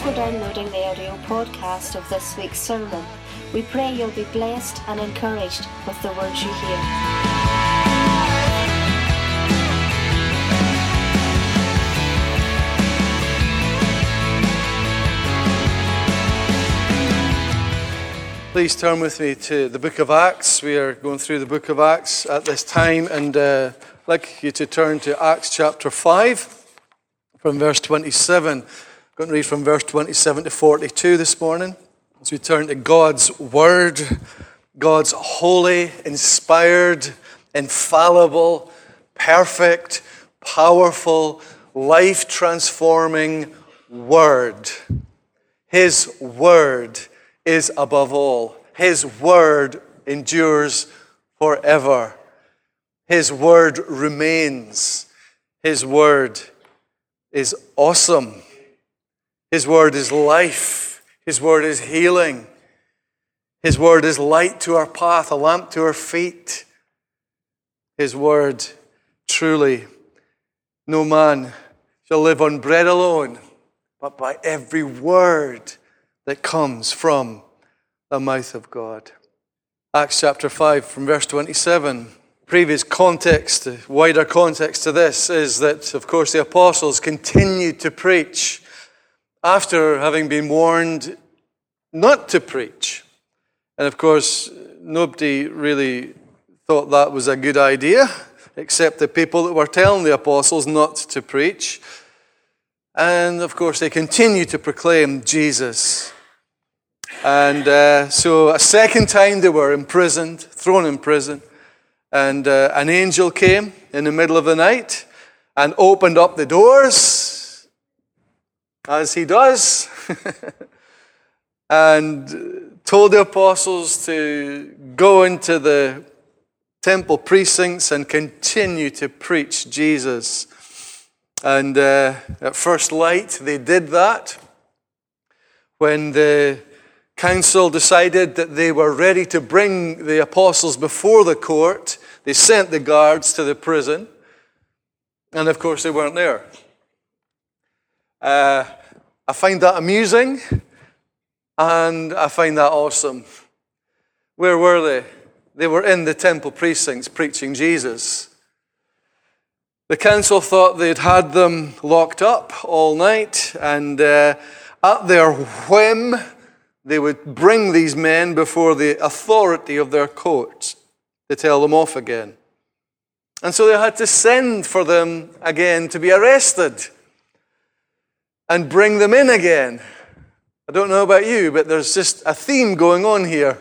for downloading the audio podcast of this week's sermon. We pray you'll be blessed and encouraged with the words you hear. Please turn with me to the book of Acts. We are going through the book of Acts at this time, and I'd like you to turn to Acts chapter 5 from verse 27. I'm going to read from verse 27 to 42 this morning as we turn to God's Word, God's holy, inspired, infallible, perfect, powerful, life-transforming Word. His Word is above all. His Word endures forever. His Word remains. His Word is awesome. His Word is life. His Word is healing. His Word is light to our path, a lamp to our feet. His Word, truly, no man shall live on bread alone, but by every word that comes from the mouth of God. Acts chapter 5 from verse 27. Previous context, the wider context to this is that, of course, the apostles continued to preach after having been warned not to preach. And of course, nobody really thought that was a good idea, except the people that were telling the apostles not to preach. And of course, they continued to proclaim Jesus. And so a second time they were imprisoned, thrown in prison. And an angel came in the middle of the night and opened up the doors, as he does, and told the apostles to go into the temple precincts and continue to preach Jesus. And at first light, they did that. When the council decided that they were ready to bring the apostles before the court, they sent the guards to the prison. And of course, they weren't there. I find that amusing, and I find that awesome. Where were they? They were in the temple precincts preaching Jesus. The council thought they'd had them locked up all night, and at their whim, they would bring these men before the authority of their courts to tell them off again. And so they had to send for them again to be arrested and bring them in again. I don't know about you, but there's just a theme going on here.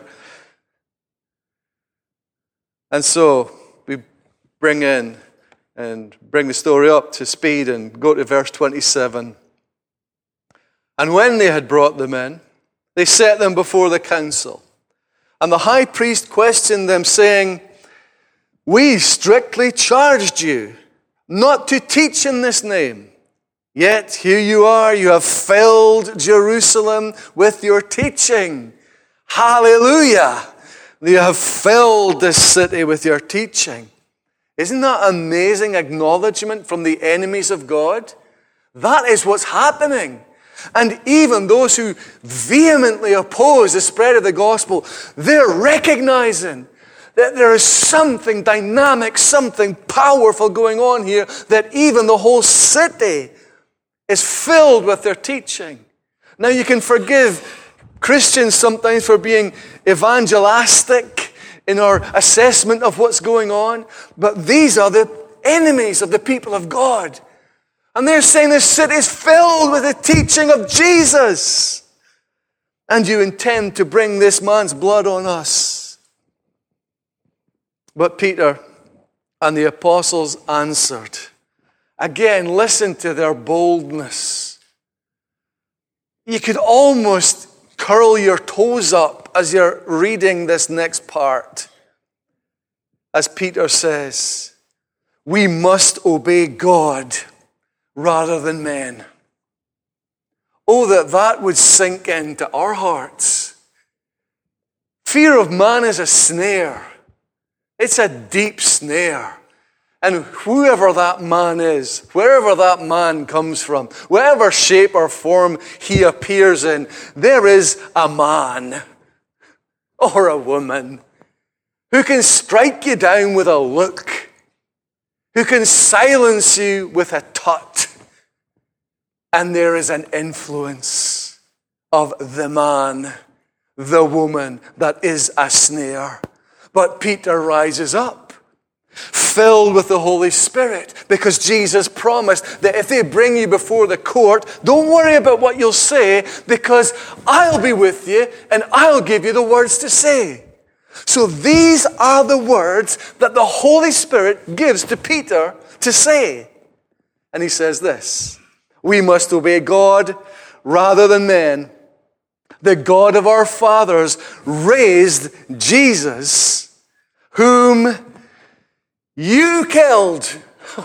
And so we bring in and bring the story up to speed and go to verse 27. And when they had brought them in, they set them before the council. And the high priest questioned them, saying, "We strictly charged you not to teach in this name. Yet here you are, you have filled Jerusalem with your teaching." Hallelujah! You have filled this city with your teaching. Isn't that amazing acknowledgement from the enemies of God? That is what's happening. And even those who vehemently oppose the spread of the gospel, they're recognizing that there is something dynamic, something powerful going on here, that even the whole city is filled with their teaching. Now, you can forgive Christians sometimes for being evangelistic in our assessment of what's going on, but these are the enemies of the people of God. And they're saying this city is filled with the teaching of Jesus. And you intend to bring this man's blood on us. But Peter and the apostles answered. Again, listen to their boldness. You could almost curl your toes up as you're reading this next part. As Peter says, "We must obey God rather than men." Oh, that would sink into our hearts. Fear of man is a snare. It's a deep snare. And whoever that man is, wherever that man comes from, whatever shape or form he appears in, there is a man or a woman who can strike you down with a look, who can silence you with a tut. And there is an influence of the man, the woman that is a snare. But Peter rises up, filled with the Holy Spirit, because Jesus promised that if they bring you before the court, don't worry about what you'll say, because I'll be with you and I'll give you the words to say. So these are the words that the Holy Spirit gives to Peter to say. And he says this: we must obey God rather than men. The God of our fathers raised Jesus, whom you killed.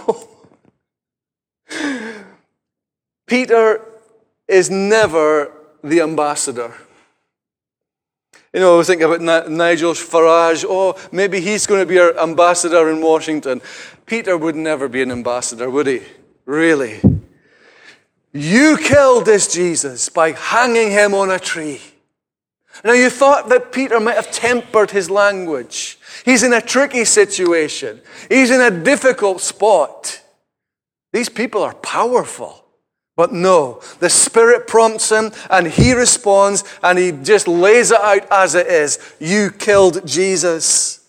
Peter is never the ambassador. You know, think about Nigel Farage. Oh, maybe he's going to be our ambassador in Washington. Peter would never be an ambassador, would he? Really? You killed this Jesus by hanging him on a tree. Now, you thought that Peter might have tempered his language. He's in a tricky situation. He's in a difficult spot. These people are powerful. But no, the Spirit prompts him and he responds and he just lays it out as it is. You killed Jesus.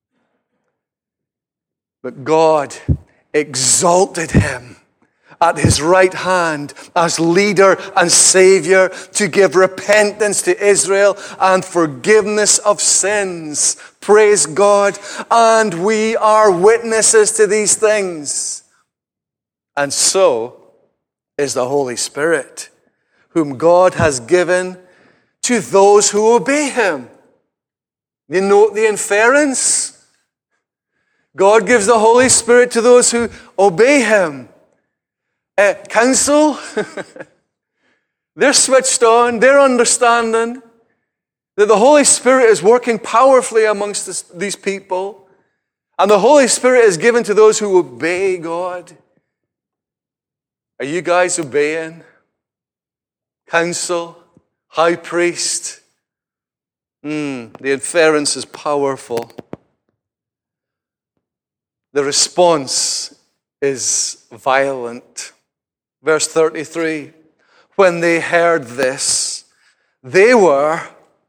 But God exalted him at his right hand as leader and Savior to give repentance to Israel and forgiveness of sins. Praise God. And we are witnesses to these things. And so is the Holy Spirit, whom God has given to those who obey him. You note the inference? God gives the Holy Spirit to those who obey him. Counsel, they're switched on, they're understanding that the Holy Spirit is working powerfully amongst these people, and the Holy Spirit is given to those who obey God. Are you guys obeying? Counsel, high priest. The inference is powerful. The response is violent. Verse 33, when they heard this, they were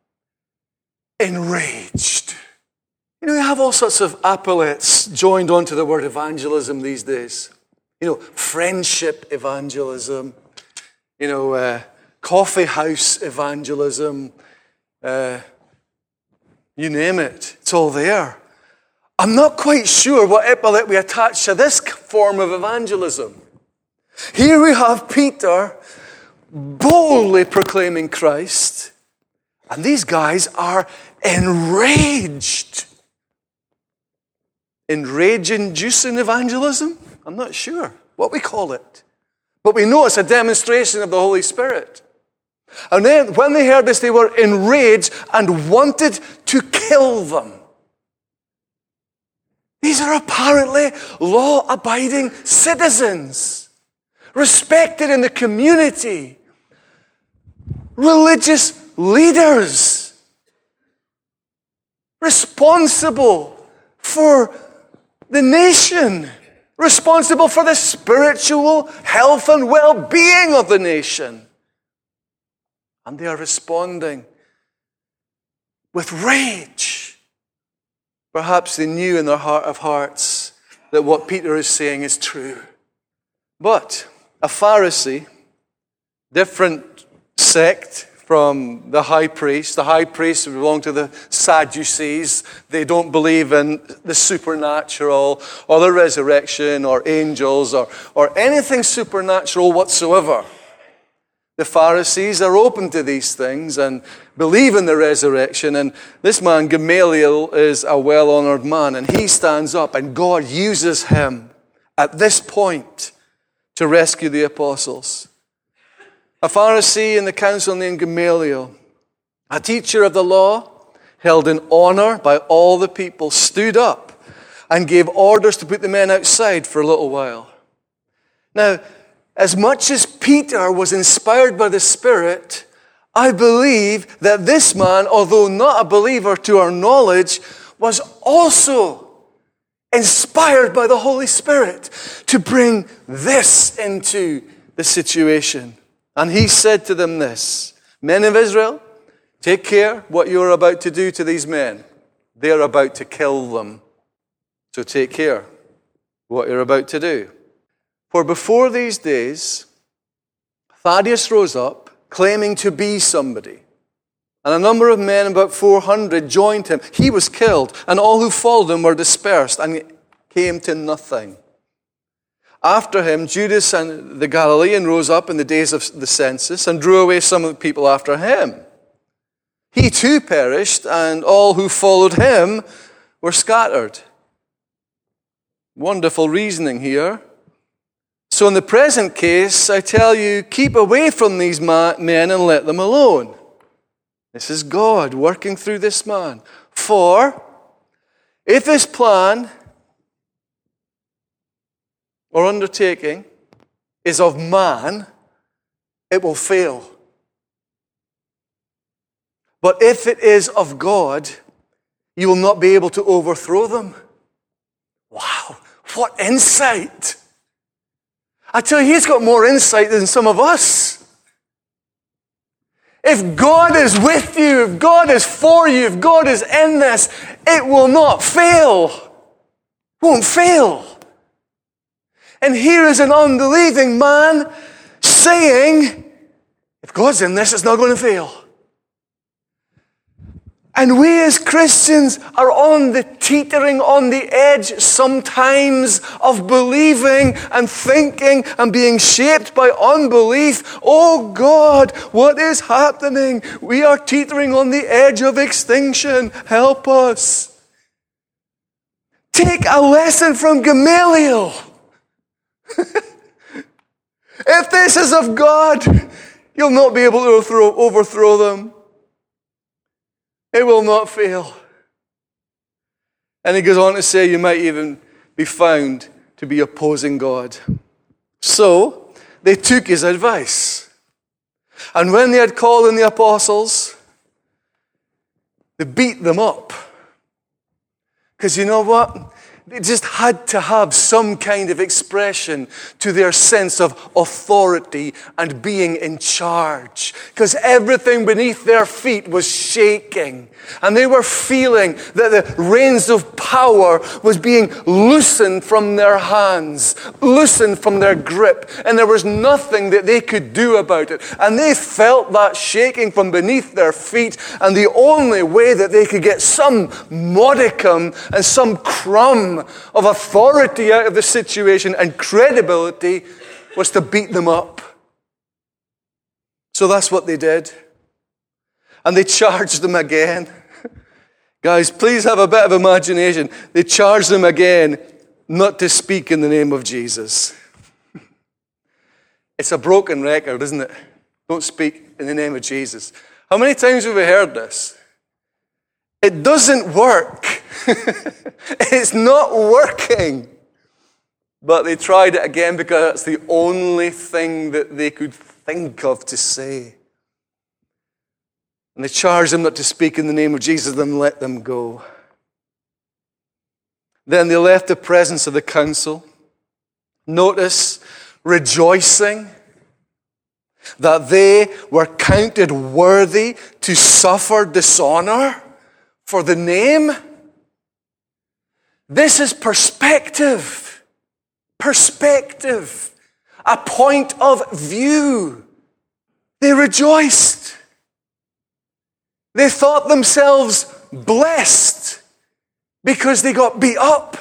enraged. You know, you have all sorts of epithets joined onto the word evangelism these days. You know, friendship evangelism, you know, coffee house evangelism, you name it, it's all there. I'm not quite sure what epithet we attach to this form of evangelism. Here we have Peter boldly proclaiming Christ, and these guys are enraged. Enrage-inducing evangelism? I'm not sure what we call it. But we know it's a demonstration of the Holy Spirit. And then when they heard this, they were enraged and wanted to kill them. These are apparently law-abiding citizens, respected in the community, religious leaders, responsible for the nation, responsible for the spiritual health and well-being of the nation. And they are responding with rage. Perhaps they knew in their heart of hearts that what Peter is saying is true. But a Pharisee, different sect from the high priest. The high priests belong to the Sadducees. They don't believe in the supernatural or the resurrection or angels or anything supernatural whatsoever. The Pharisees are open to these things and believe in the resurrection. And this man, Gamaliel, is a well-honored man. And he stands up and God uses him at this point to rescue the apostles. A Pharisee in the council named Gamaliel, a teacher of the law, held in honor by all the people, stood up and gave orders to put the men outside for a little while. Now, as much as Peter was inspired by the Spirit, I believe that this man, although not a believer to our knowledge, was also inspired by the Holy Spirit to bring this into the situation. And he said to them this, "Men of Israel, take care what you are about to do to these men. They are about to kill them. So take care what you're about to do. For before these days, Thaddeus rose up, claiming to be somebody. And a number of men, about 400, joined him. He was killed, and all who followed him were dispersed and came to nothing. After him, Judas and the Galilean rose up in the days of the census and drew away some of the people after him. He too perished, and all who followed him were scattered." Wonderful reasoning here. So in the present case, I tell you, keep away from these men and let them alone. This is God working through this man. For if this plan or undertaking is of man, it will fail. But if it is of God, you will not be able to overthrow them. Wow, what insight! I tell you, he's got more insight than some of us. If God is with you, if God is for you, if God is in this, it will not fail. Won't fail. And here is an unbelieving man saying, if God's in this, it's not going to fail. And we as Christians are teetering on the edge sometimes of believing and thinking and being shaped by unbelief. Oh God, what is happening? We are teetering on the edge of extinction. Help us. Take a lesson from Gamaliel. If this is of God, you'll not be able to overthrow them. It will not fail. And he goes on to say you might even be found to be opposing God. So they took his advice. And when they had called in the apostles, they beat them up. Because you know what? They just had to have some kind of expression to their sense of authority and being in charge. Because everything beneath their feet was shaking. And they were feeling that the reins of power was being loosened from their hands, loosened from their grip. And there was nothing that they could do about it. And they felt that shaking from beneath their feet. And the only way that they could get some modicum and some crumb of authority out of the situation and credibility was to beat them up. So that's what they did. And they charged them again. Guys, please have a bit of imagination. They charged them again not to speak in the name of Jesus. It's a broken record, isn't it? Don't speak in the name of Jesus. How many times have we heard this? It doesn't work. It's not working. But they tried it again because that's the only thing that they could think of to say. And they charged them not to speak in the name of Jesus and let them go. Then they left the presence of the council. Notice, rejoicing that they were counted worthy to suffer dishonor for the name. This is perspective. Perspective. A point of view. They rejoiced. They thought themselves blessed because they got beat up.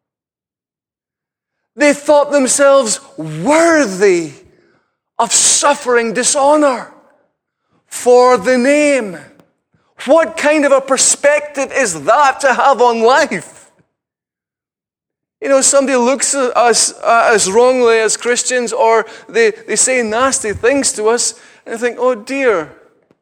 They thought themselves worthy of suffering dishonor for the name. What kind of a perspective is that to have on life? You know, somebody looks at us wrongly as Christians, or they say nasty things to us, and I think, oh dear,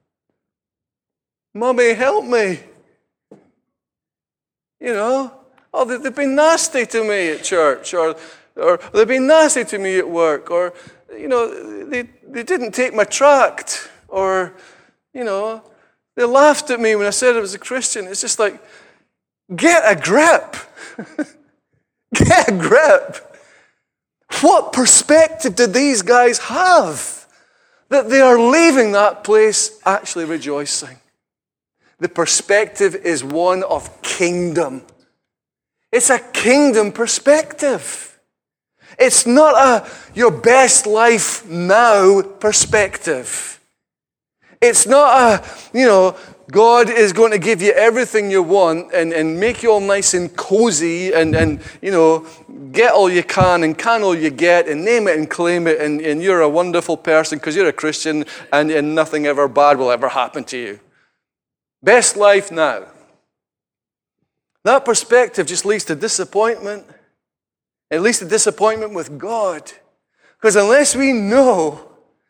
Mommy, help me. You know, Oh, they've been nasty to me at church, or they've been nasty to me at work, or, they didn't take my tract, or, they laughed at me when I said I was a Christian. It's just like, get a grip. Get a grip. What perspective did these guys have that they are leaving that place actually rejoicing? The perspective is one of kingdom. It's a kingdom perspective. It's not a your best life now perspective. It's not a, God is going to give you everything you want and make you all nice and cozy and get all you can all you get and name it and claim it and you're a wonderful person because you're a Christian and nothing ever bad will ever happen to you. Best life now. That perspective just leads to disappointment. It leads to disappointment with God. Because unless we know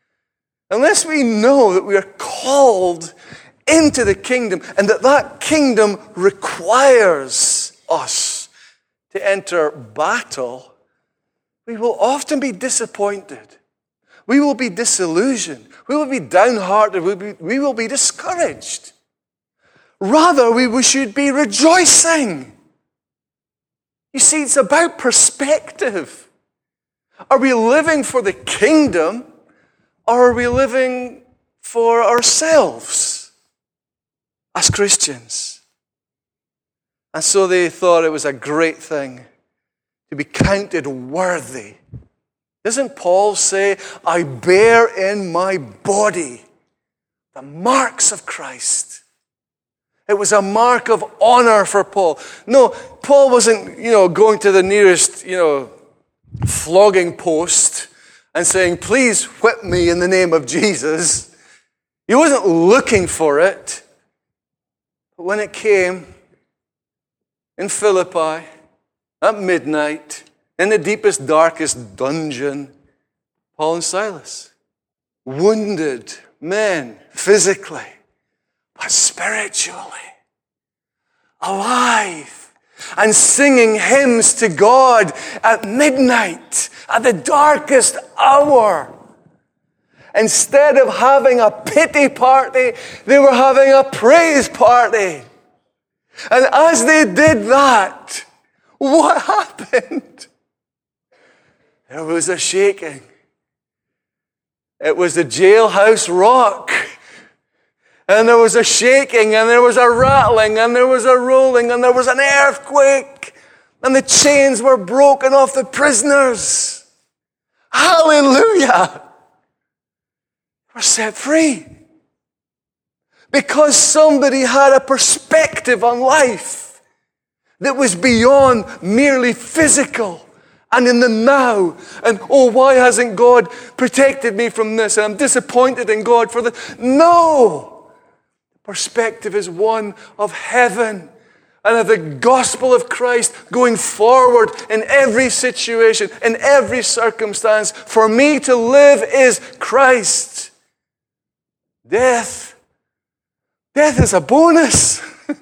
that we are called into the kingdom and that kingdom requires us to enter battle, we will often be disappointed. We will be disillusioned. We will be downhearted. We will be discouraged. Rather, we should be rejoicing. You see, it's about perspective. Are we living for the kingdom, or are we living for ourselves as Christians? And so they thought it was a great thing to be counted worthy. Doesn't Paul say, I bear in my body the marks of Christ? It was a mark of honor for Paul. No, Paul wasn't, going to the nearest, flogging post and saying, please whip me in the name of Jesus. He wasn't looking for it. But when it came in Philippi at midnight, in the deepest, darkest dungeon, Paul and Silas, wounded men physically, but spiritually, alive, and singing hymns to God at midnight, at the darkest hour. Instead of having a pity party, they were having a praise party. And as they did that, what happened? There was a shaking. It was the jailhouse rock. And there was a shaking, and there was a rattling, and there was a rolling, and there was an earthquake. And the chains were broken off the prisoners. Hallelujah! We're set free. Because somebody had a perspective on life that was beyond merely physical and in the now. And, why hasn't God protected me from this? And I'm disappointed in God for this. No! Perspective is one of heaven and of the gospel of Christ going forward in every situation, in every circumstance. For me to live is Christ. Death is a bonus.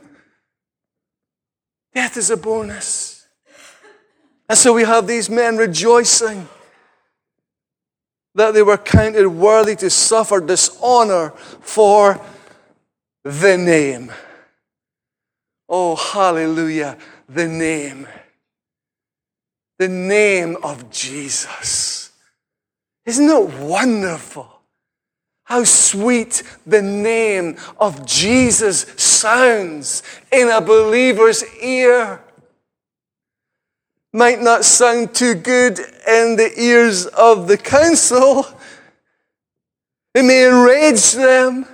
Death is a bonus. And so we have these men rejoicing that they were counted worthy to suffer dishonor for the name. Oh, hallelujah, the name. The name of Jesus. Isn't it wonderful how sweet the name of Jesus sounds in a believer's ear? Might not sound too good in the ears of the council. It may enrage them.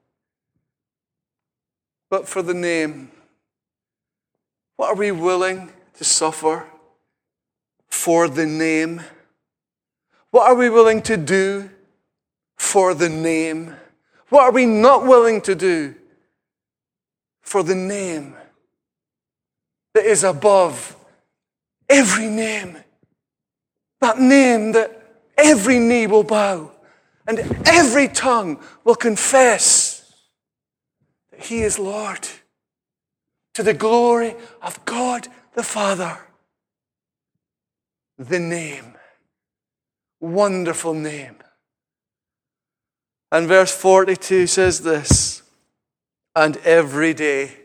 But for the name, what are we willing to suffer for the name? What are we willing to do for the name? What are we not willing to do for the name that is above every name? That name that every knee will bow and every tongue will confess He is Lord, to the glory of God the Father. The name. Wonderful name. And verse 42 says this, and every day,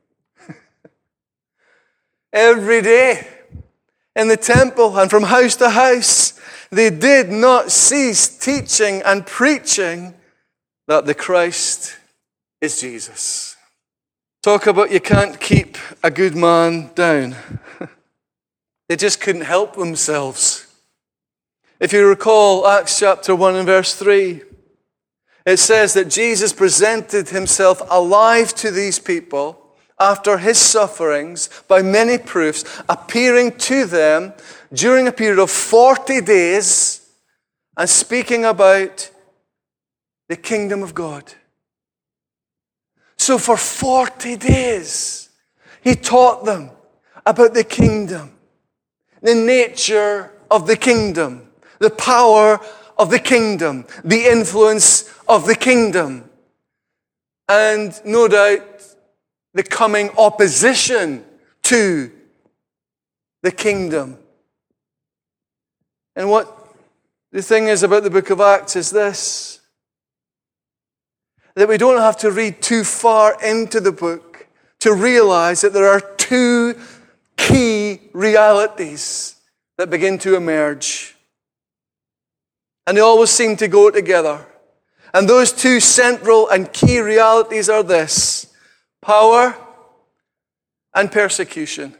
every day in the temple and from house to house, they did not cease teaching and preaching that the Christ is Jesus. Talk about you can't keep a good man down. They just couldn't help themselves. If you recall Acts chapter 1 and verse 3, it says that Jesus presented himself alive to these people after his sufferings by many proofs, appearing to them during a period of 40 days and speaking about the kingdom of God. So for 40 days, he taught them about the kingdom, the nature of the kingdom, the power of the kingdom, the influence of the kingdom, and no doubt the coming opposition to the kingdom. And what the thing is about the book of Acts is this, that we don't have to read too far into the book to realize that there are two key realities that begin to emerge. And they always seem to go together. And those two central and key realities are this: power and persecution.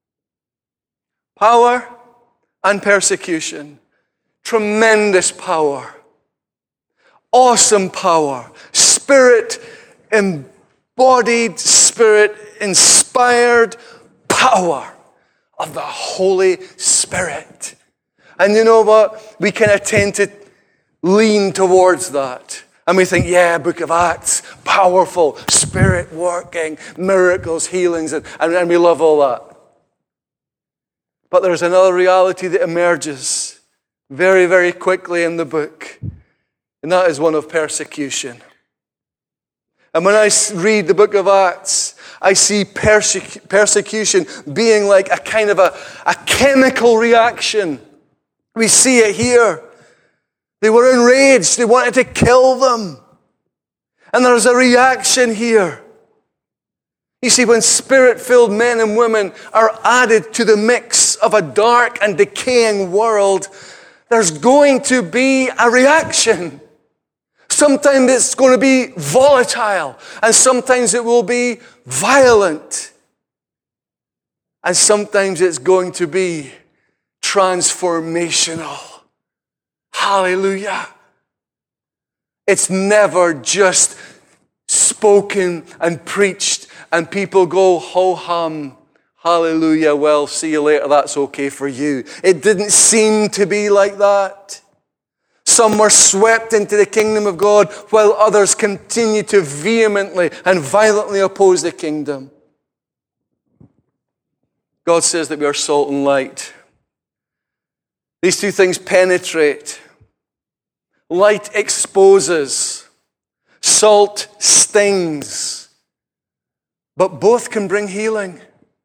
Power and persecution. Tremendous power. Awesome power. Spirit embodied, Spirit inspired power of the Holy Spirit. And you know what? We kind of tend to lean towards that. And we think, yeah, book of Acts, powerful, Spirit working, miracles, healings, and we love all that. But there's another reality that emerges very, very quickly in the book. And that is one of persecution. And when I read the book of Acts, I see persecution being like a kind of a chemical reaction. We see it here. They were enraged. They wanted to kill them. And there's a reaction here. You see, when Spirit-filled men and women are added to the mix of a dark and decaying world, there's going to be a reaction. Sometimes it's going to be volatile, and sometimes it will be violent. And sometimes it's going to be transformational. Hallelujah. It's never just spoken and preached and people go ho-hum. Hallelujah. Well, see you later. That's okay for you. It didn't seem to be like that. Some were swept into the kingdom of God while others continued to vehemently and violently oppose the kingdom. God says that we are salt and light. These two things penetrate. Light exposes. Salt stings. But both can bring healing.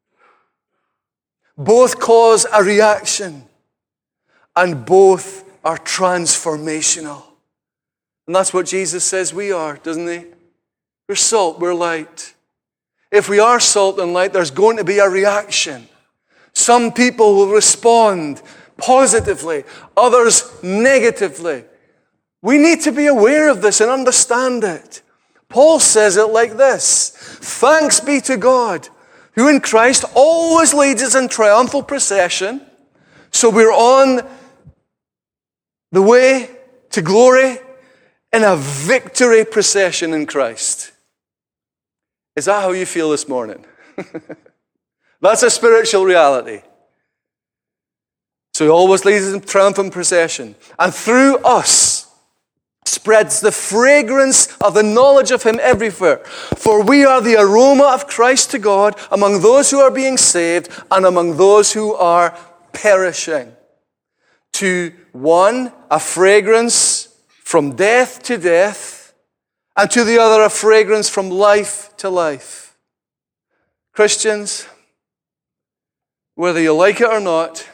Both cause a reaction. And both are transformational. And that's what Jesus says we are, doesn't he? We're salt, we're light. If we are salt and light, there's going to be a reaction. Some people will respond positively, others negatively. We need to be aware of this and understand it. Paul says it like this: thanks be to God, who in Christ always leads us in triumphal procession. So we're on the way to glory in a victory procession in Christ. Is that how you feel this morning? That's a spiritual reality. So he always leads us in triumphant procession. And through us spreads the fragrance of the knowledge of him everywhere. For we are the aroma of Christ to God among those who are being saved and among those who are perishing. To one, a fragrance from death to death, and to the other, a fragrance from life to life. Christians, whether you like it or not,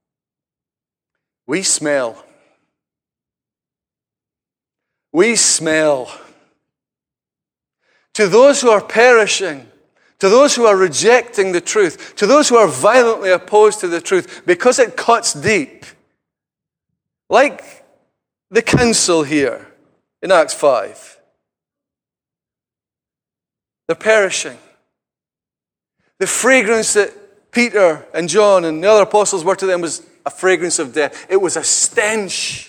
we smell. We smell. To those who are perishing, to those who are rejecting the truth, to those who are violently opposed to the truth, because it cuts deep, like the council here in Acts 5, they're perishing. The fragrance that Peter and John and the other apostles were to them was a fragrance of death. It was a stench.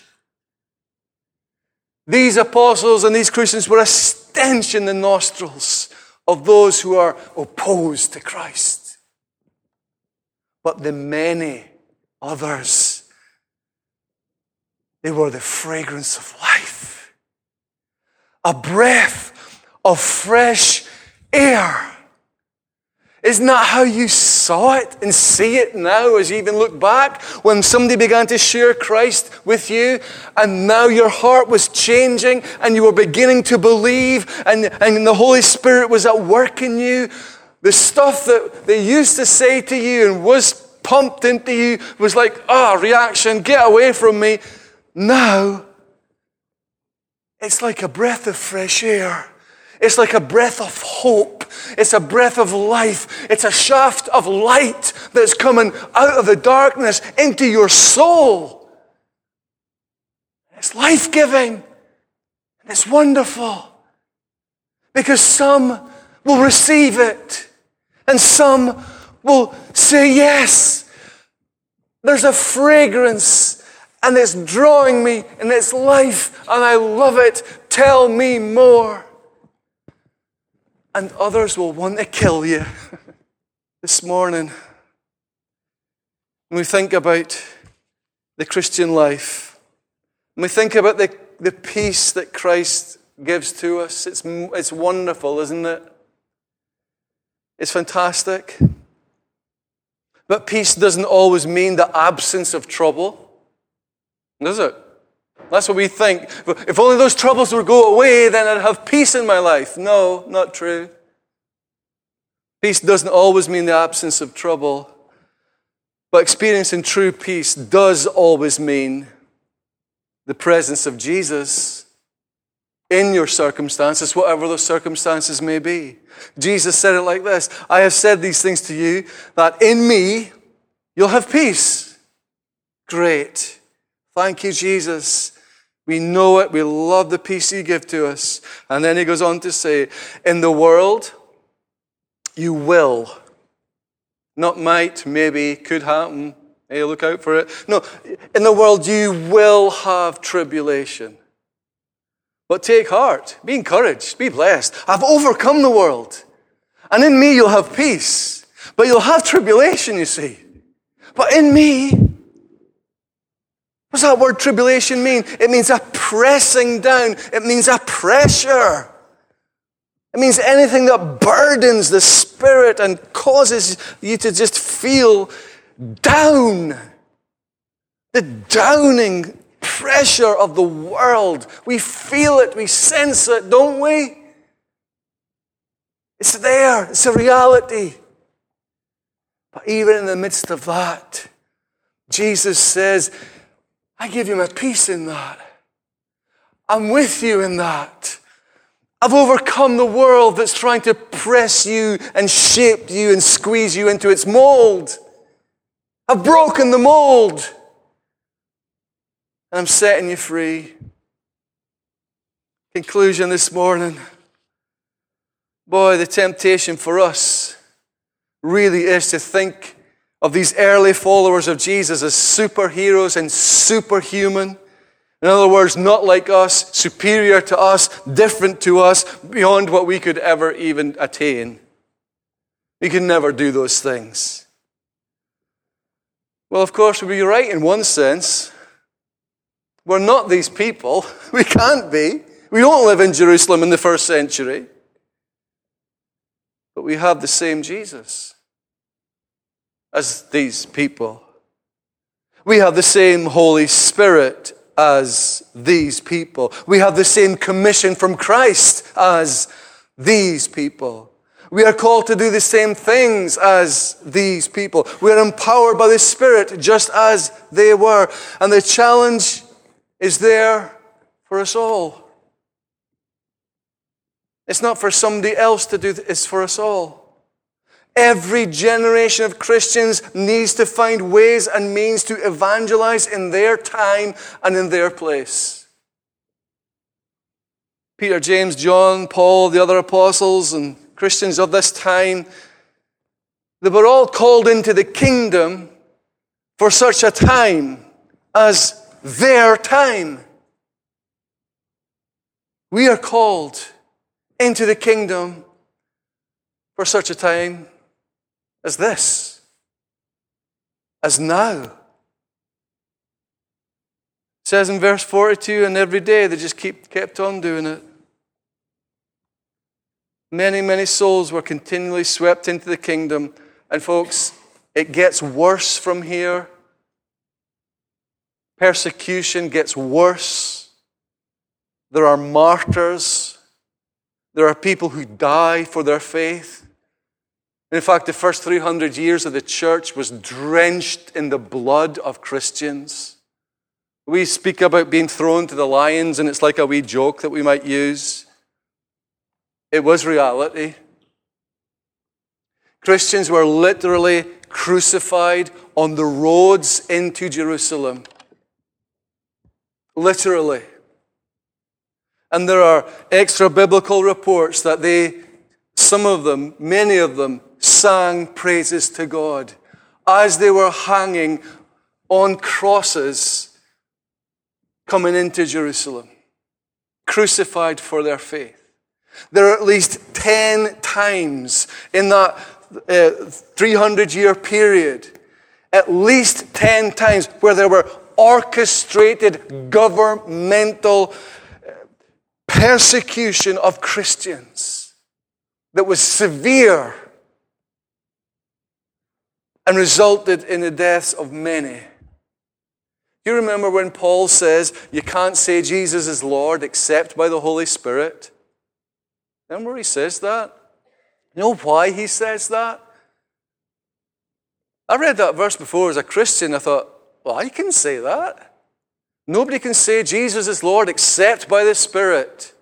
These apostles and these Christians were a stench in the nostrils of those who are opposed to Christ. But the many others, they were the fragrance of life. A breath of fresh air. Isn't that how you saw it and see it now as you even look back? When somebody began to share Christ with you and now your heart was changing and you were beginning to believe and the Holy Spirit was at work in you. The stuff that they used to say to you and was pumped into you was like, reaction, get away from me. Now, it's like a breath of fresh air. It's like a breath of hope. It's a breath of life. It's a shaft of light that's coming out of the darkness into your soul. It's life-giving. And it's wonderful. Because some will receive it. And some will say yes. There's a fragrance. And it's drawing me. And it's life. And I love it. Tell me more. And others will want to kill you. This morning, when we think about the Christian life, when we think about the peace that Christ gives to us, it's wonderful, isn't it? It's fantastic. But peace doesn't always mean the absence of trouble, does it? That's what we think. If only those troubles would go away, then I'd have peace in my life. No, not true. Peace doesn't always mean the absence of trouble. But experiencing true peace does always mean the presence of Jesus in your circumstances, whatever those circumstances may be. Jesus said it like this: I have said these things to you, that in me you'll have peace. Great. Thank you, Jesus. We know it. We love the peace you give to us. And then he goes on to say, in the world, you will. Not might, maybe, could happen. Hey, look out for it. No, in the world, you will have tribulation. But take heart. Be encouraged. Be blessed. I've overcome the world. And in me, you'll have peace. But you'll have tribulation, you see. But in me, what does that word tribulation mean? It means a pressing down. It means a pressure. It means anything that burdens the spirit and causes you to just feel down. The downing pressure of the world. We feel it. We sense it, don't we? It's there. It's a reality. But even in the midst of that, Jesus says, I give you my peace in that. I'm with you in that. I've overcome the world that's trying to press you and shape you and squeeze you into its mold. I've broken the mold. And I'm setting you free. Conclusion this morning. Boy, the temptation for us really is to think of these early followers of Jesus as superheroes and superhuman. In other words, not like us, superior to us, different to us, beyond what we could ever even attain. We could never do those things. Well, of course, we'd be right in one sense. We're not these people. We can't be. We don't live in Jerusalem in the first century. But we have the same Jesus as these people. We have the same Holy Spirit as these people. We have the same commission from Christ as these people. We are called to do the same things as these people. We are empowered by the Spirit just as they were. And the challenge is there for us all. It's not for somebody else to do, it's for us all. Every generation of Christians needs to find ways and means to evangelize in their time and in their place. Peter, James, John, Paul, the other apostles, and Christians of this time, they were all called into the kingdom for such a time as their time. We are called into the kingdom for such a time as this, as now. It says in verse 42, and every day they just kept on doing it. Many, many souls were continually swept into the kingdom. And folks, it gets worse from here. Persecution gets worse. There are martyrs. There are people who die for their faith. In fact, the first 300 years of the church was drenched in the blood of Christians. We speak about being thrown to the lions, and it's like a wee joke that we might use. It was reality. Christians were literally crucified on the roads into Jerusalem. Literally. And there are extra biblical reports that some of them, many of them, sang praises to God as they were hanging on crosses coming into Jerusalem, crucified for their faith. There are at least 10 times in that 300-year period, at least 10 times where there were orchestrated governmental persecution of Christians that was severe and resulted in the deaths of many. Do you remember when Paul says you can't say Jesus is Lord except by the Holy Spirit? Remember he says that? You know why he says that? I read that verse before as a Christian. I thought, well, I can say that. Nobody can say Jesus is Lord except by the Spirit.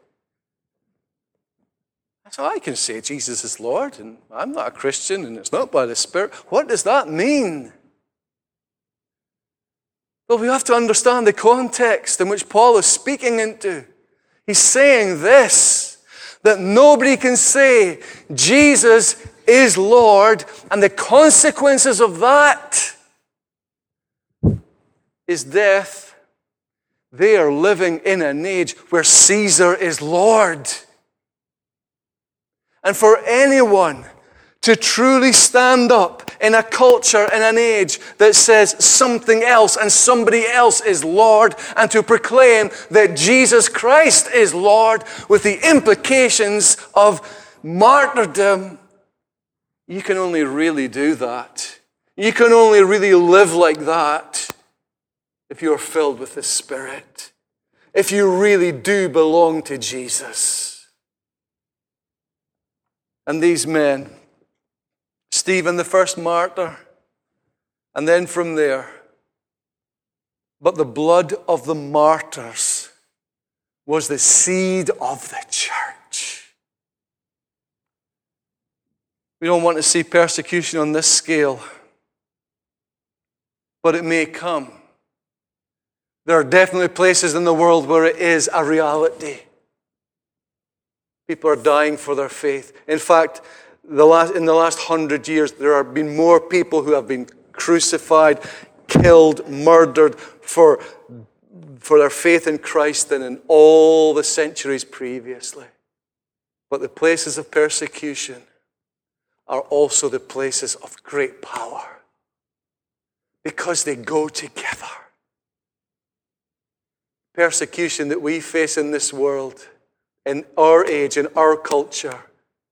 So I can say Jesus is Lord, and I'm not a Christian, and it's not by the Spirit. What does that mean? Well, we have to understand the context in which Paul is speaking into. He's saying this, that nobody can say Jesus is Lord, and the consequences of that is death. They are living in an age where Caesar is Lord. And for anyone to truly stand up in a culture, in an age that says something else and somebody else is Lord, and to proclaim that Jesus Christ is Lord with the implications of martyrdom, you can only really do that. You can only really live like that if you are filled with the Spirit, if you really do belong to Jesus. And these men, Stephen, the first martyr, and then from there, but the blood of the martyrs was the seed of the church. We don't want to see persecution on this scale, but it may come. There are definitely places in the world where it is a reality. People are dying for their faith. In fact, in the last 100 years, there have been more people who have been crucified, killed, murdered for their faith in Christ than in all the centuries previously. But the places of persecution are also the places of great power because they go together. Persecution that we face in this world, in our age, in our culture,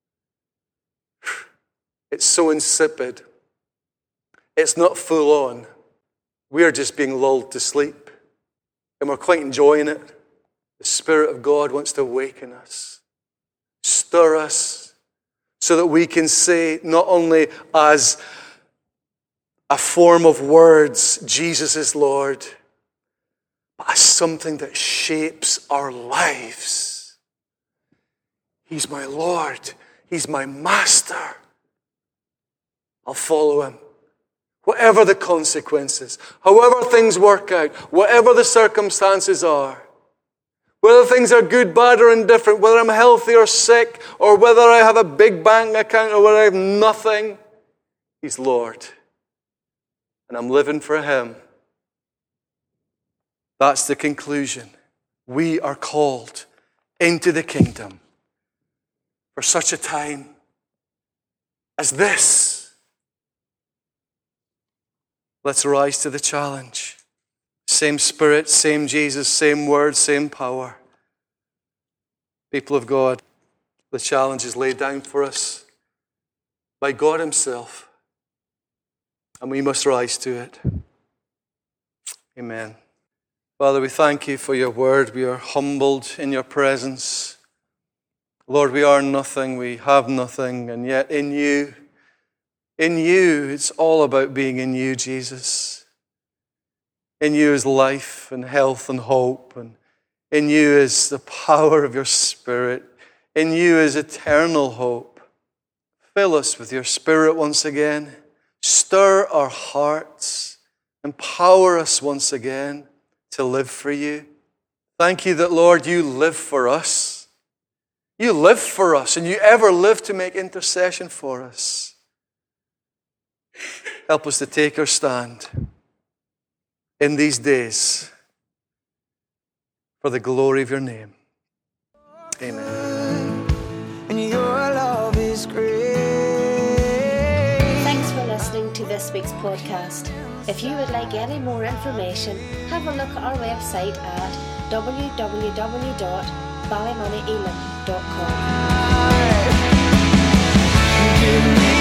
it's so insipid. It's not full on. We're just being lulled to sleep. And we're quite enjoying it. The Spirit of God wants to awaken us, stir us, so that we can say not only as a form of words, Jesus is Lord, but as something that shapes our lives. He's my Lord. He's my master. I'll follow him. Whatever the consequences, however things work out, whatever the circumstances are, whether things are good, bad, or indifferent, whether I'm healthy or sick, or whether I have a big bank account or whether I have nothing, he's Lord. And I'm living for him. That's the conclusion. We are called into the kingdom for such a time as this. Let's rise to the challenge. Same Spirit, same Jesus, same word, same power. People of God, the challenge is laid down for us by God himself, and we must rise to it. Amen. Father, we thank you for your word. We are humbled in your presence. Lord, we are nothing, we have nothing, and yet in you, it's all about being in you, Jesus. In you is life and health and hope, and in you is the power of your Spirit. In you is eternal hope. Fill us with your Spirit once again. Stir our hearts. Empower us once again to live for you. Thank you that, Lord, you live for us. You live for us, and you ever live to make intercession for us. Help us to take our stand in these days for the glory of your name. Amen. And your love is great. Thanks for listening to this week's podcast. If you would like any more information, have a look at our website at www.ballymoneyelam.com.